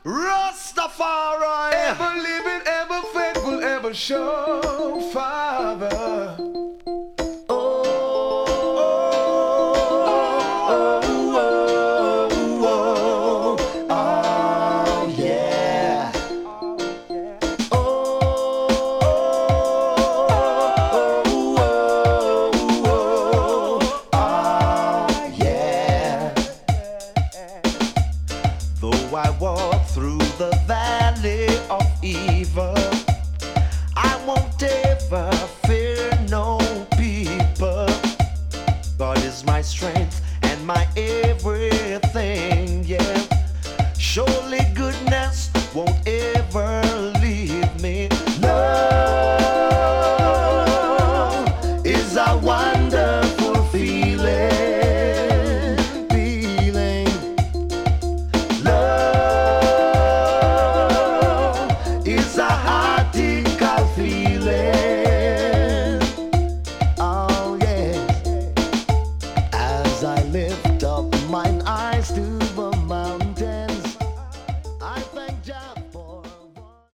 Rastafari, ever living, ever faithful, ever sure, Father. I walk through the valley of evil, I won't ever fear no people. God is my strength and my everything, yeah. Surely goodness won't ever leave me. Love is a wonderful feeling. It's a heart